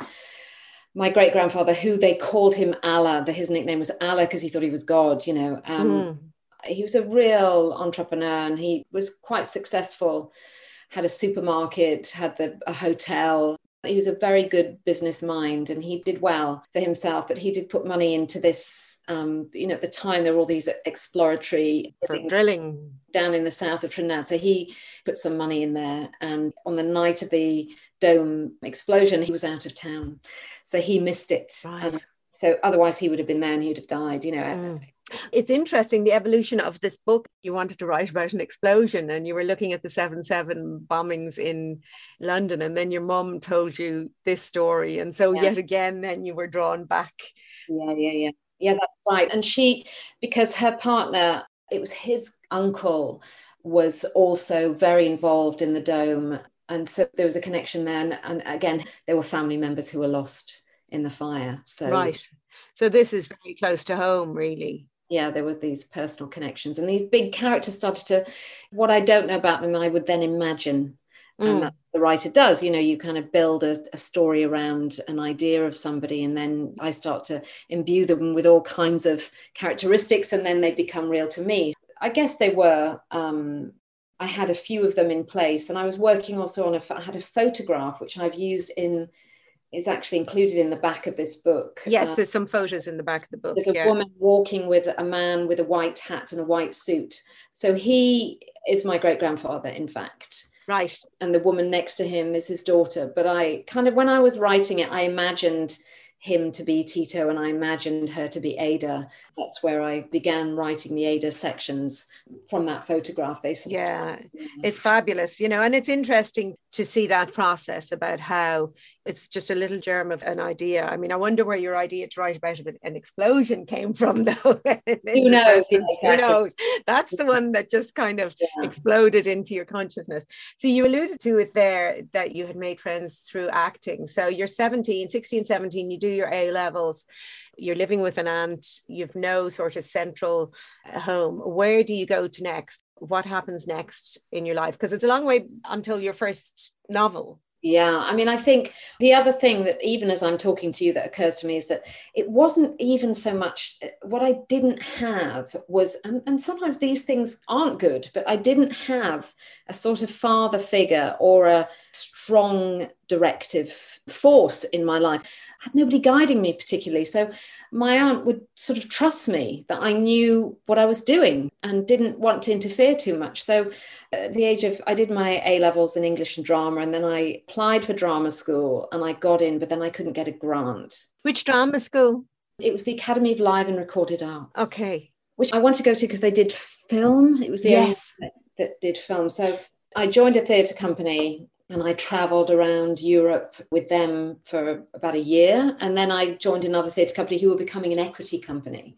my great grandfather, who they called him Allah. His nickname was Allah because he thought he was God, you know. Um, mm. He was a real entrepreneur and he was quite successful, had a supermarket, had the, a hotel. He was a very good business mind and he did well for himself, but he did put money into this, um, you know, at the time there were all these exploratory for drilling down in the south of Trinidad. So he put some money in there, and on the night of the Dome explosion, he was out of town. So he missed it. Right. Um, so otherwise he would have been there and he'd have died, you know. Mm. It's interesting, the evolution of this book. You wanted to write about an explosion and you were looking at the seven seven bombings in London, and then your mum told you this story. And so yeah. yet again, then you were drawn back. Yeah, yeah, yeah. Yeah, that's right. And she, because her partner, it was his uncle, was also very involved in the Dome. And so there was a connection there. And, and again, there were family members who were lost in the fire. So right. So this is very close to home, really. Yeah, there were these personal connections and these big characters started to, what I don't know about them, I would then imagine. Mm. And that the writer does, you know, you kind of build a, a story around an idea of somebody, and then I start to imbue them with all kinds of characteristics, and then they become real to me. I guess they were, um, I had a few of them in place, and I was working also on a, I had a photograph, which I've used in, is actually included in the back of this book. Yes, uh, there's some photos in the back of the book. There's a yeah. woman walking with a man with a white hat and a white suit. So he is my great-grandfather, in fact. Right. And the woman next to him is his daughter. But I kind of, when I was writing it, I imagined him to be Tito and I imagined her to be Ada. That's where I began writing the Ada sections from that photograph. They sort yeah, of it's fabulous, you know, and it's interesting to see that process about how it's just a little germ of an idea. I mean, I wonder where your idea to write about an explosion came from, though. Who knows? Exactly. Who knows? That's the one that just kind of yeah. exploded into your consciousness. So you alluded to it there, that you had made friends through acting. So you're seventeen, sixteen, seventeen, you do your A levels, you're living with an aunt, you've no sort of central home. Where do you go to next? What happens next in your life? Because it's a long way until your first novel. Yeah, I mean, I think the other thing that even as I'm talking to you that occurs to me is that it wasn't even so much, what I didn't have was, and, and sometimes these things aren't good, but I didn't have a sort of father figure or a strong directive force in my life. I had nobody guiding me particularly. So my aunt would sort of trust me that I knew what I was doing and didn't want to interfere too much. So at the age of, I did my A levels in English and drama, and then I applied for drama school and I got in, but then I couldn't get a grant. Which drama school? It was the Academy of Live and Recorded Arts. Okay. Which I wanted to go to because they did film. It was the yes. only that, that did film. So I joined a theatre company and I travelled around Europe with them for about a year. And then I joined another theatre company who were becoming an equity company.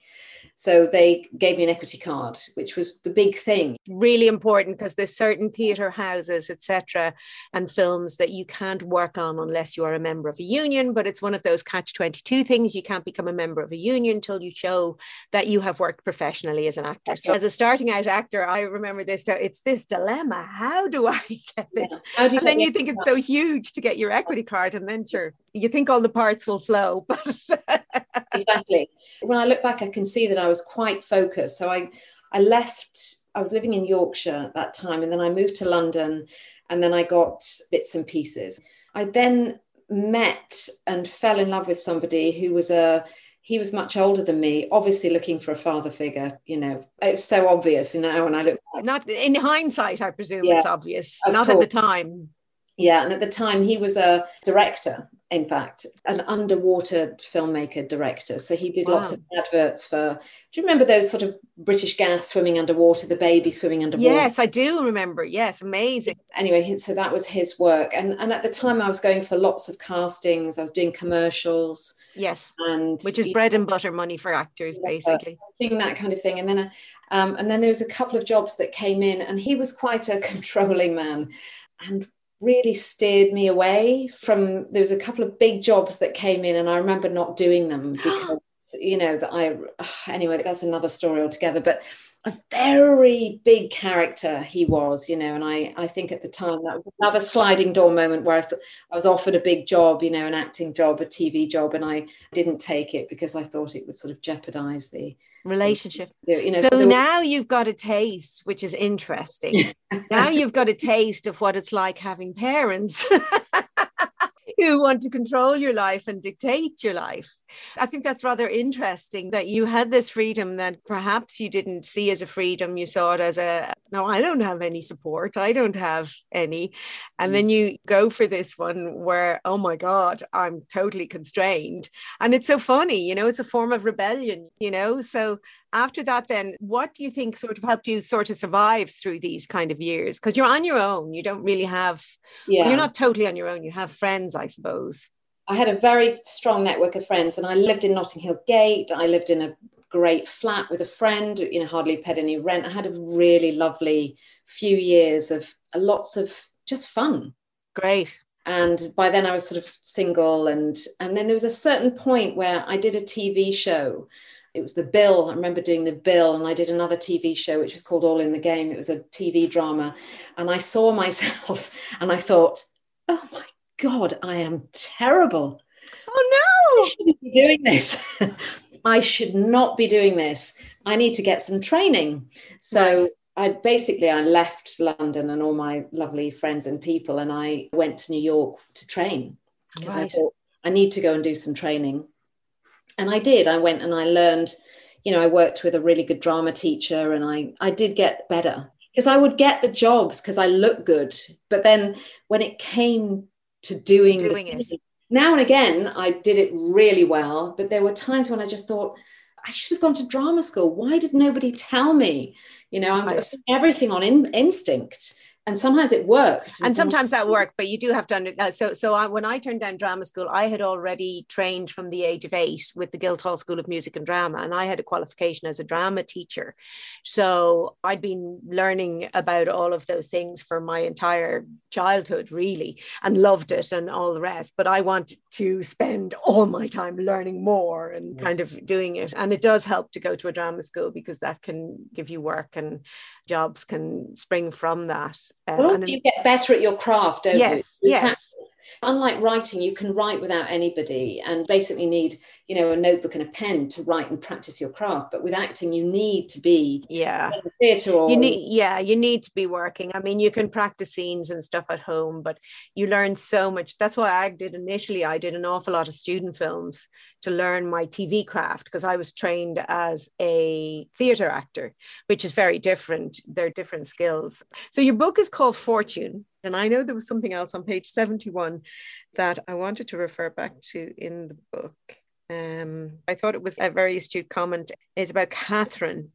So they gave me an equity card, which was the big thing. Really important, because there's certain theatre houses, et cetera, and films that you can't work on unless you are a member of a union. But it's one of those catch twenty-two things. You can't become a member of a union until you show that you have worked professionally as an actor. So as a starting out actor, I remember this, it's this dilemma. How do I get this? Yeah. How do you and then you think it's so huge to get your equity card, and then sure, you think all the parts will flow. But exactly. When I look back, I can see that I was quite focused. So I, I left, I was living in Yorkshire at that time, and then I moved to London, and then I got bits and pieces. I then met and fell in love with somebody who was a, he was much older than me, obviously looking for a father figure. You know, it's so obvious, you know, when I look back. Not in hindsight, I presume yeah, it's obvious, not course. At the time. Yeah, and at the time he was a director, in fact, an underwater filmmaker director. So he did wow. lots of adverts for, do you remember those sort of British Gas swimming underwater, the baby swimming underwater? Yes, I do remember. Yes, amazing. Anyway, so that was his work. And, and at the time I was going for lots of castings. I was doing commercials. Yes, and which is bread know, and butter money for actors, yeah, basically. Doing that kind of thing. And then, um, and then there was a couple of jobs that came in, and he was quite a controlling man. And really steered me away from, there was a couple of big jobs that came in, and I remember not doing them because, you know, that I, anyway, that's another story altogether, but a very big character he was, you know, and I, I think at the time that was another sliding door moment where I thought I was offered a big job, you know, an acting job, a T V job, and I didn't take it because I thought it would sort of jeopardize the relationship. You know, so now you've got a taste, which is interesting. Now you've got a taste of what it's like having parents who want to control your life and dictate your life. I think that's rather interesting that you had this freedom that perhaps you didn't see as a freedom. You saw it as a, no, I don't have any support. I don't have any. And then you go for this one where, oh my God, I'm totally constrained. And it's so funny, you know, it's a form of rebellion, you know. So after that, then what do you think sort of helped you sort of survive through these kind of years? Because you're on your own. You don't really have, yeah. well, you're not totally on your own. You have friends, I suppose. I had a very strong network of friends, and I lived in Notting Hill Gate. I lived in a great flat with a friend, you know, hardly paid any rent. I had a really lovely few years of lots of just fun. Great. And by then I was sort of single. And, and then there was a certain point where I did a T V show. It was The Bill. I remember doing The Bill, and I did another T V show, which was called All in the Game. It was a T V drama. And I saw myself and I thought, oh my God, I am terrible. Oh no, I shouldn't be doing this. I should not be doing this. I need to get some training. So right. I basically, I left London and all my lovely friends and people, and I went to New York to train because right. I thought I need to go and do some training. And I did. I went and I learned, you know, I worked with a really good drama teacher, and I, I did get better because I would get the jobs because I looked good. But then when it came to doing, doing the, it. Now and again, I did it really well, but there were times when I just thought, I should have gone to drama school. Why did nobody tell me? You know, I'm right. doing everything on in, instinct. And sometimes it worked. And sometimes that worked, but you do have to under, so so I, when I turned down drama school, I had already trained from the age of eight with the Guildhall School of Music and Drama, and I had a qualification as a drama teacher. So I'd been learning about all of those things for my entire childhood, really, and loved it and all the rest. But I wanted to spend all my time learning more and kind of doing it. And it does help to go to a drama school because that can give you work, and jobs can spring from that. Um, well, and you get better at your craft, don't yes, you? Yes, yes. Unlike writing, you can write without anybody and basically need, you know, a notebook and a pen to write and practice your craft. But with acting, you need to be yeah. in the theatre or... You need, yeah, you need to be working. I mean, you can practice scenes and stuff at home, but you learn so much. That's why I did initially, I did an awful lot of student films to learn my T V craft, because I was trained as a theatre actor, which is very different. They're different skills. So your book is called Fortune. And I know there was something else on page seventy-one that I wanted to refer back to in the book. Um, I thought it was a very astute comment. It's about Catherine,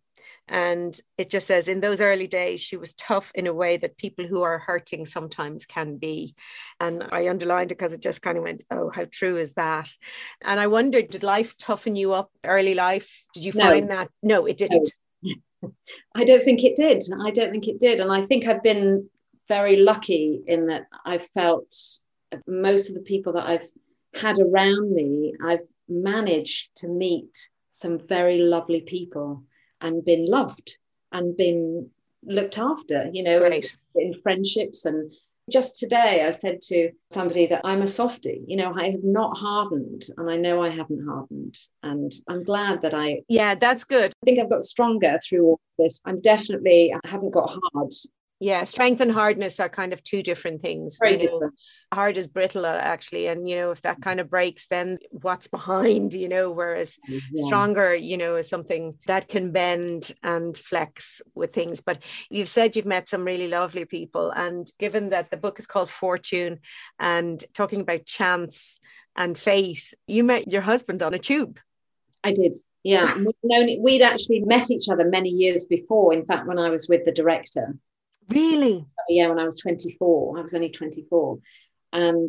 And it just says, in those early days, she was tough in a way that people who are hurting sometimes can be. And I underlined it because it just kind of went, oh, how true is that? And I wondered, did life toughen you up, early life? Did you find No. that? No, it didn't. No. I don't think it did. I don't think it did. And I think I've been very lucky in that I've felt most of the people that I've had around me, I've managed to meet some very lovely people and been loved and been looked after, you know, as, in friendships. And just today I said to somebody that I'm a softie, you know, I have not hardened, and I know I haven't hardened, and I'm glad that I yeah that's good. I think I've got stronger through all this. I'm definitely, I haven't got hard. Yeah, strength and hardness are kind of two different things. Very you know, different. Hard is brittle, actually. And, you know, if that kind of breaks, then what's behind, you know, whereas yeah. stronger, you know, is something that can bend and flex with things. But you've said you've met some really lovely people. And given that the book is called Fortune and talking about chance and fate, you met your husband on a tube. I did. Yeah. We'd, known, we'd actually met each other many years before. In fact, when I was with the director. Really? Yeah, when I was twenty-four. I was only twenty-four. And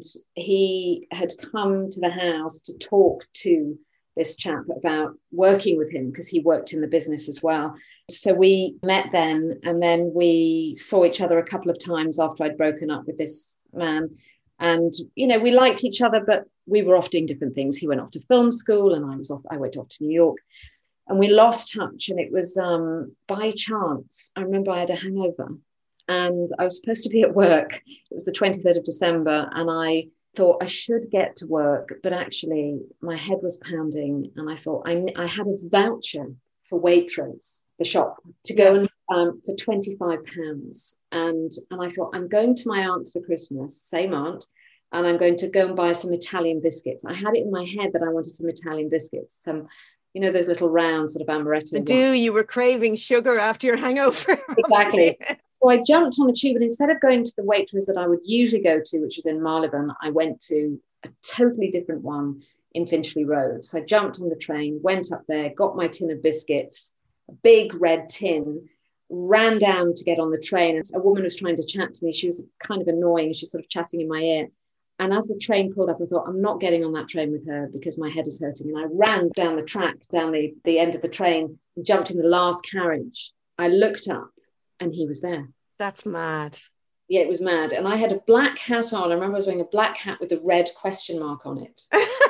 he had come to the house to talk to this chap about working with him because he worked in the business as well. So we met then, and then we saw each other a couple of times after I'd broken up with this man. And, you know, we liked each other, but we were off doing different things. He went off to film school and I was off, I went off to New York. And we lost touch. And it was um, by chance. I remember I had a hangover. And I was supposed to be at work. It was the twenty-third of December. And I thought I should get to work. But actually, my head was pounding. And I thought I, I had a voucher for Waitrose, the shop, to go yes. and, um, for twenty-five pounds. And, and I thought, I'm going to my aunt's for Christmas, same aunt. And I'm going to go and buy some Italian biscuits. I had it in my head that I wanted some Italian biscuits, some, you know, those little round sort of amaretto. I do. You were craving sugar after your hangover. Exactly. So I jumped on the tube, and instead of going to the Waitrose that I would usually go to, which was in Marylebone, I went to a totally different one in Finchley Road. So I jumped on the train, went up there, got my tin of biscuits, a big red tin, ran down to get on the train. And a woman was trying to chat to me. She was kind of annoying. She was sort of chatting in my ear. And as the train pulled up, I thought, I'm not getting on that train with her because my head is hurting. And I ran down the track, down the, the end of the train, and jumped in the last carriage. I looked up and he was there. That's mad. Yeah, it was mad. And I had a black hat on. I remember I was wearing a black hat with a red question mark on it.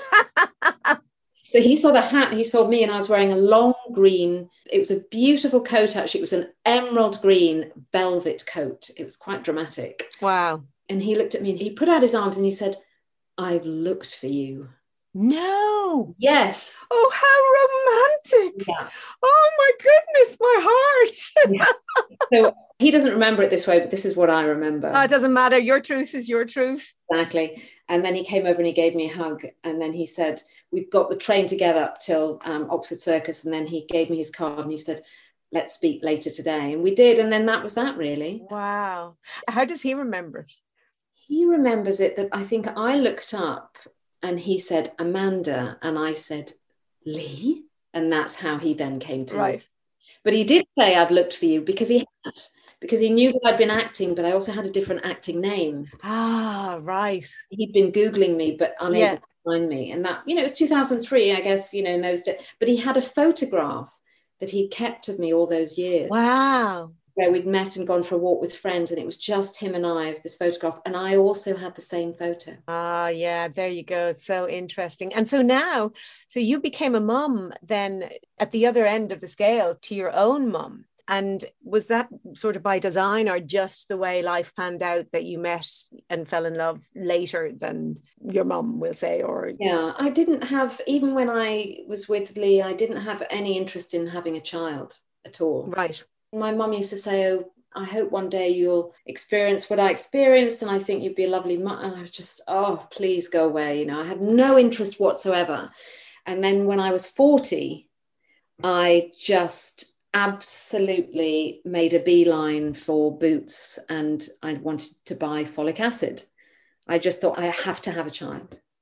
So he saw the hat, he saw me, and I was wearing a long green, it was a beautiful coat, actually. It was an emerald green velvet coat. It was quite dramatic. Wow. And he looked at me and he put out his arms and he said, I've looked for you. No. Yes. Oh, how romantic. Yeah. Oh, my goodness, my heart. Yeah. So he doesn't remember it this way, but this is what I remember. Oh, it doesn't matter. Your truth is your truth. Exactly. And then he came over and he gave me a hug. And then he said, we've got the train together up till um, Oxford Circus. And then he gave me his card and he said, let's speak later today. And we did. And then that was that, really. Wow. How does he remember it? He remembers it that I think I looked up and he said, Amanda. And I said, Lee. And that's how he then came to right. me. But he did say, I've looked for you, because he had, because he knew that I'd been acting, but I also had a different acting name. Ah, right. He'd been Googling me, but unable yeah. to find me. And that, you know, it was two thousand three, I guess, you know, in those days. But he had a photograph that he kept of me all those years. Wow. Where we'd met and gone for a walk with friends, and it was just him and I. It was this photograph, and I also had the same photo. Ah, yeah, there you go. It's so interesting. And so now, so you became a mum then at the other end of the scale to your own mum. And was that sort of by design, or just the way life panned out that you met and fell in love later than your mum, we'll say? Or yeah, I didn't have, even when I was with Lee, I didn't have any interest in having a child at all. Right. My mum used to say, oh, I hope one day you'll experience what I experienced, and I think you'd be a lovely mum. And I was just, oh, please go away. You know, I had no interest whatsoever. And then when I was forty, I just absolutely made a beeline for Boots, and I wanted to buy folic acid. I just thought, I have to have a child.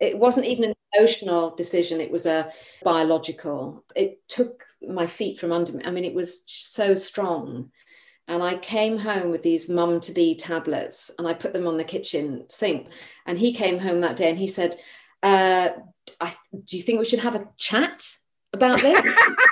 It wasn't even an emotional decision. It was a biological. It took my feet from under me. I mean, it was so strong. And I came home with these mum-to-be tablets and I put them on the kitchen sink. And he came home that day and he said, uh, I, do you think we should have a chat about this?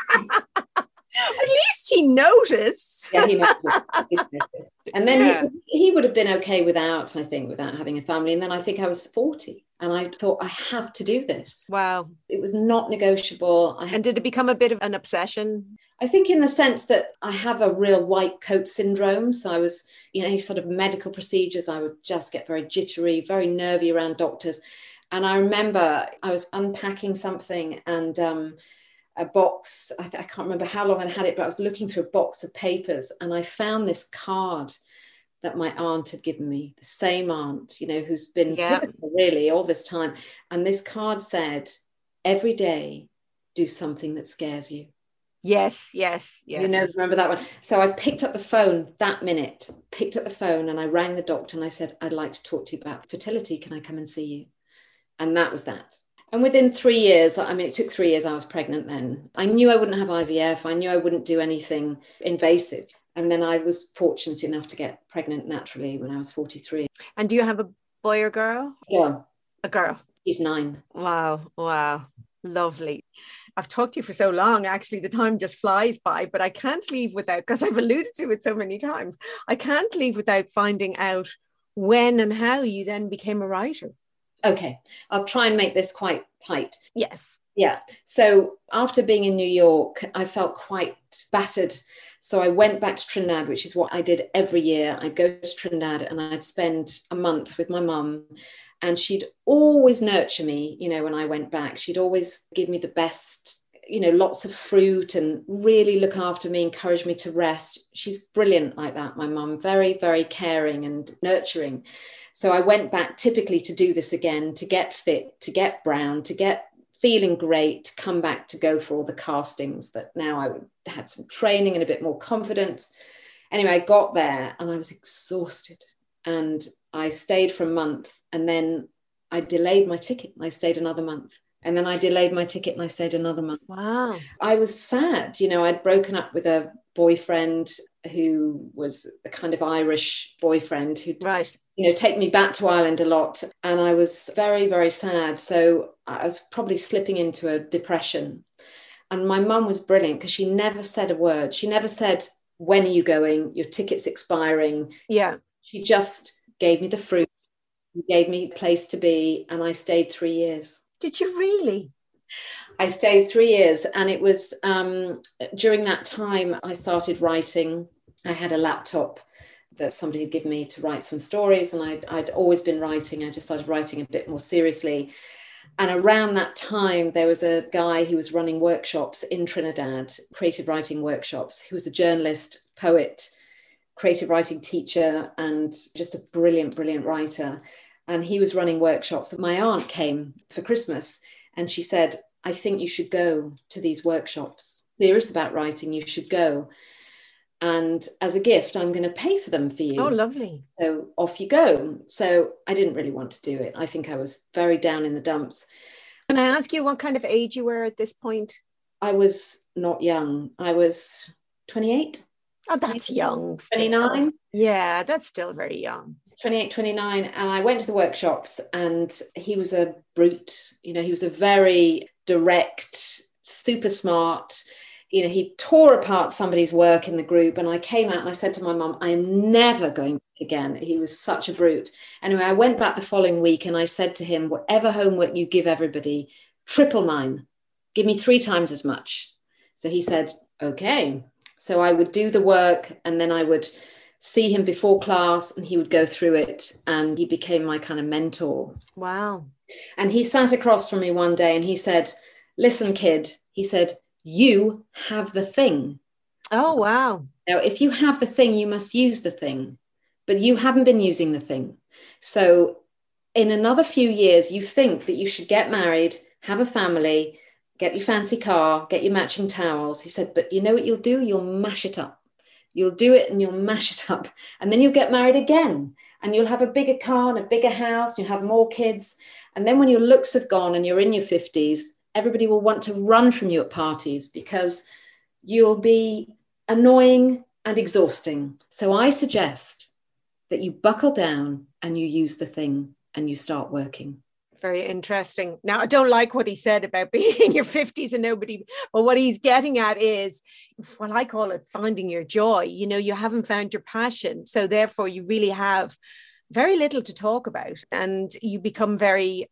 At least he noticed. Yeah, he noticed. He noticed. And then Yeah. he, he would have been okay without, I think, without having a family. And then I think I was forty and I thought, I have to do this. Wow. It was not negotiable. I, And did it become a bit of an obsession? I think in the sense that I have a real white coat syndrome. So I was, you know, any sort of medical procedures, I would just get very jittery, very nervy around doctors. And I remember I was unpacking something and um, a box, I, th- I can't remember how long I had it, but I was looking through a box of papers and I found this card that my aunt had given me, the same aunt, you know, who's been Yeah. pivotal really all this time. And this card said, every day, do something that scares you. Yes, yes, yes. You know, remember that one? So I picked up the phone that minute, picked up the phone and I rang the doctor and I said, I'd like to talk to you about fertility. Can I come and see you? And that was that. And within three years, I mean, it took three years, I was pregnant then. I knew I wouldn't have I V F. I knew I wouldn't do anything invasive. And then I was fortunate enough to get pregnant naturally when I was forty-three. And do you have a boy or girl? Yeah, A girl. he's nine. Wow, wow. Lovely. I've talked to you for so long, actually, the time just flies by, but I can't leave without, because I've alluded to it so many times, I can't leave without finding out when and how you then became a writer. Okay, I'll try and make this quite tight. Yes. Yeah. So after being in New York, I felt quite battered. So I went back to Trinidad, which is what I did every year. I'd go to Trinidad and I'd spend a month with my mum. And she'd always nurture me, you know, when I went back. She'd always give me the best, you know, lots of fruit and really look after me, encourage me to rest. She's brilliant like that, my mum, very, very caring and nurturing. So I went back typically to do this again, to get fit, to get brown, to get feeling great, to come back to go for all the castings that now I would had some training and a bit more confidence. Anyway, I got there and I was exhausted and I stayed for a month and then I delayed my ticket. I stayed another month and then I delayed my ticket and I stayed another month. Wow. I was sad. You know, I'd broken up with a boyfriend who was a kind of Irish boyfriend who'd, Right. you know, take me back to Ireland a lot. And I was very, very sad. So I was probably slipping into a depression. And my mum was brilliant because she never said a word. She never said, when are you going? Your ticket's expiring. Yeah. She just gave me the fruits, gave me a place to be. And I stayed three years. Did you really? I stayed three years and it was um, during that time I started writing. I had a laptop that somebody had given me to write some stories and I'd, I'd always been writing. I just started writing a bit more seriously. And around that time, there was a guy who was running workshops in Trinidad, creative writing workshops. He was a journalist, poet, creative writing teacher, and just a brilliant, brilliant writer. And he was running workshops. My aunt came for Christmas and she said, I think you should go to these workshops. Serious about writing, you should go. And as a gift, I'm going to pay for them for you. Oh, lovely. So off you go. So I didn't really want to do it. I think I was very down in the dumps. Can I ask you what kind of age you were at this point? I was not young. I was twenty-eight. Oh, that's young. still. twenty-nine. Yeah, that's still very young. twenty-eight, twenty-nine. And I went to the workshops and he was a brute. You know, he was a very direct, super smart. You know, he tore apart somebody's work in the group. And I came out and I said to my mum, I am never going back again. He was such a brute. Anyway, I went back the following week and I said to him, whatever homework you give everybody, triple mine. Give me three times as much. So he said, okay. So I would do the work and then I would see him before class and he would go through it and he became my kind of mentor. Wow. And he sat across from me one day and he said, listen, kid, he said, you have the thing. Oh, wow. Now, if you have the thing, you must use the thing, but you haven't been using the thing. So in another few years, you think that you should get married, have a family, get your fancy car, get your matching towels. He said, but you know what you'll do? You'll mash it up. You'll do it and you'll mash it up. And then you'll get married again and you'll have a bigger car and a bigger house. And you'll have more kids. And then when your looks have gone and you're in your fifties, everybody will want to run from you at parties because you'll be annoying and exhausting. So I suggest that you buckle down and you use the thing and you start working. Very interesting. Now, I don't like what he said about being in your fifties and nobody, but what he's getting at is, well, I call it finding your joy. You know, you haven't found your passion. So therefore you really have very little to talk about and you become very,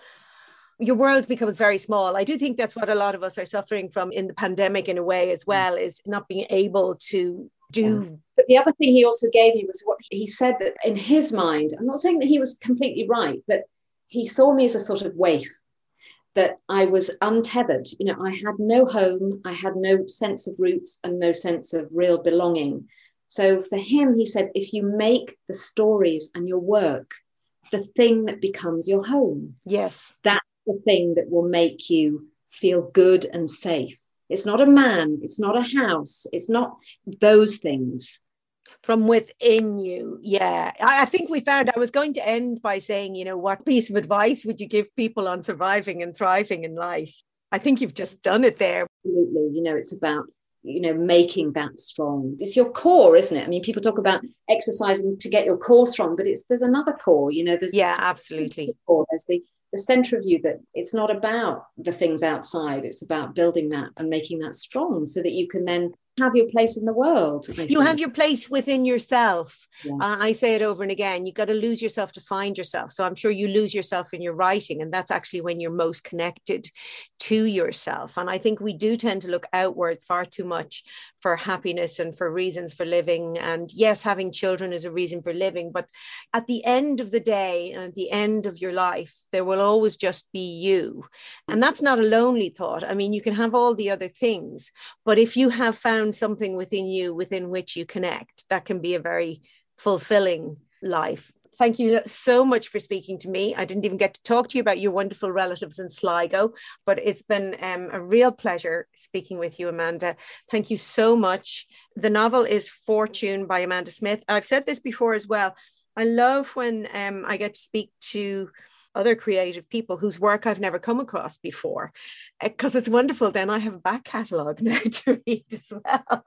your world becomes very small. I do think that's what a lot of us are suffering from in the pandemic in a way as well, is not being able to do. But the other thing he also gave me was what he said, that in his mind, I'm not saying that he was completely right, but he saw me as a sort of waif, that I was untethered. You know, I had no home, I had no sense of roots and no sense of real belonging. So for him, he said, if you make the stories and your work the thing that becomes your home, yes, that's the thing that will make you feel good and safe. It's not a man, it's not a house, it's not those things. From within you. Yeah. I, I think we found, I was going to end by saying, you know, what piece of advice would you give people on surviving and thriving in life? I think you've just done it there. Absolutely. You know, it's about, you know, making that strong. It's your core, isn't it? I mean, people talk about exercising to get your core strong, but it's, there's another core, you know, there's yeah, absolutely. Core. There's the, the center of you, that it's not about the things outside. It's about building that and making that strong so that you can then have your place in the world. You have your place within yourself. Yeah. Uh, I say it over and again, you've got to lose yourself to find yourself. So I'm sure you lose yourself in your writing, and that's actually when you're most connected to yourself. And I think we do tend to look outwards far too much for happiness and for reasons for living. And yes, having children is a reason for living, but at the end of the day, and at the end of your life, there will always just be you. And that's not a lonely thought. I mean, you can have all the other things, but if you have found something within you within which you connect, that can be a very fulfilling life. Thank you so much for speaking to me. I didn't even get to talk to you about your wonderful relatives in Sligo, but it's been um, a real pleasure speaking with you, Amanda. Thank you so much. The novel is Fortune by Amanda Smith. I've said this before as well. I love when um, I get to speak to other creative people whose work I've never come across before, because it's wonderful. Then I have a back catalogue now to read as well.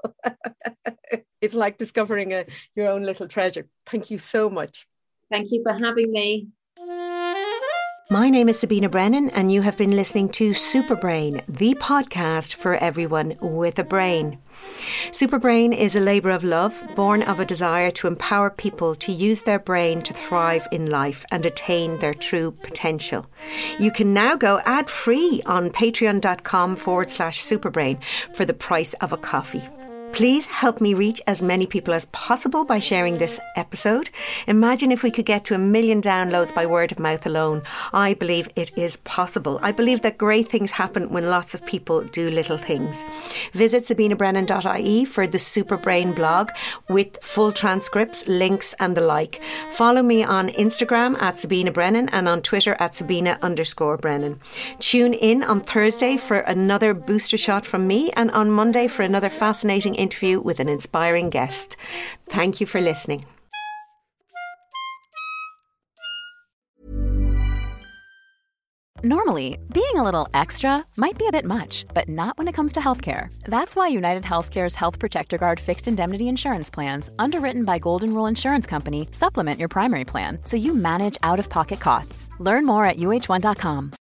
It's like discovering a, your own little treasure. Thank you so much. Thank you for having me. My name is Sabina Brennan, and you have been listening to Superbrain, the podcast for everyone with a brain. Superbrain is a labour of love, born of a desire to empower people to use their brain to thrive in life and attain their true potential. You can now go ad-free on patreon.com forward slash superbrain for the price of a coffee. Please help me reach as many people as possible by sharing this episode. Imagine if we could get to a million downloads by word of mouth alone. I believe it is possible. I believe that great things happen when lots of people do little things. Visit sabina brennan dot I E for the Superbrain blog with full transcripts, links and the like. Follow me on Instagram at Sabina Brennan and on Twitter at Sabina underscore Brennan. Tune in on Thursday for another booster shot from me, and on Monday for another fascinating interview with an inspiring guest. Thank you for listening. Normally, being a little extra might be a bit much, but not when it comes to healthcare. That's why United Healthcare's Health Protector Guard fixed indemnity insurance plans, underwritten by Golden Rule Insurance Company, supplement your primary plan so you manage out-of-pocket costs. Learn more at U H one dot com.